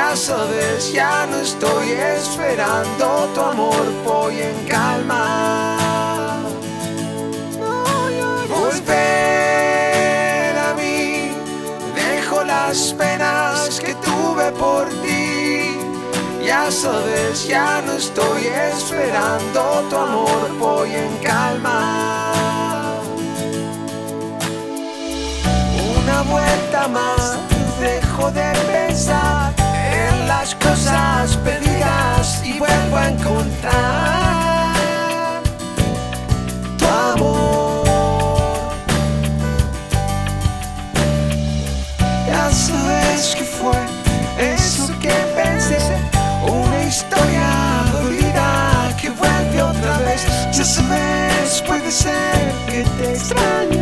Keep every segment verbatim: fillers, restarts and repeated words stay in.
Ya sabes, ya no estoy esperando tu amor, voy en calma. Volver a mí, dejo las penas que tuve por ti. Ya sabes, ya no estoy esperando tu amor, voy en calma. Una vuelta más, dejo de pensar en las cosas perdidas y vuelvo a encontrar tu amor. Ya sabes que fue eso que pensé, una historia dolida que vuelve otra vez. Ya sabes, puede ser que te extraño.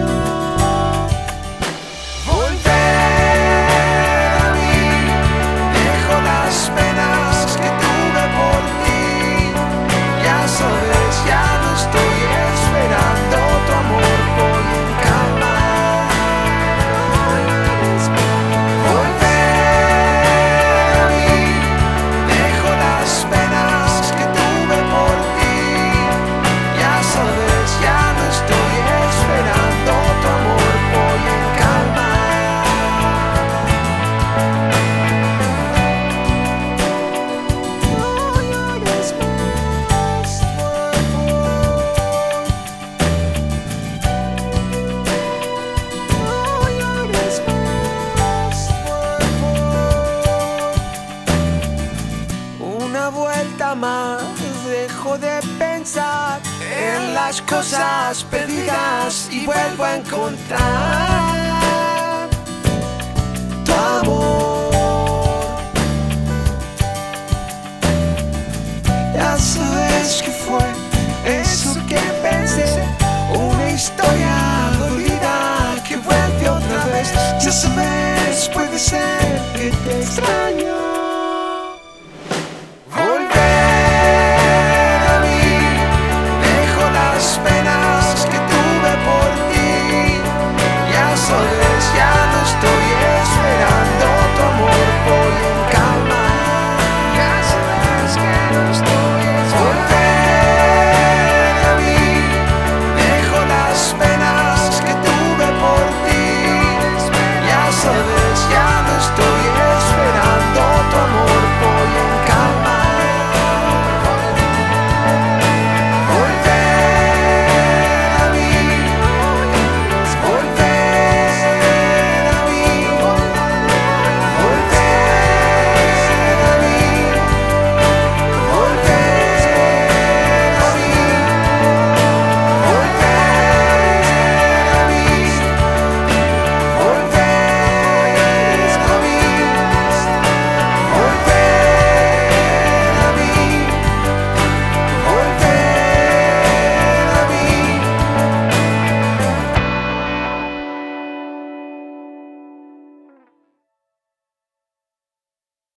Una vuelta más, dejo de pensar en las cosas perdidas y vuelvo a encontrar tu amor. Ya sabes que fue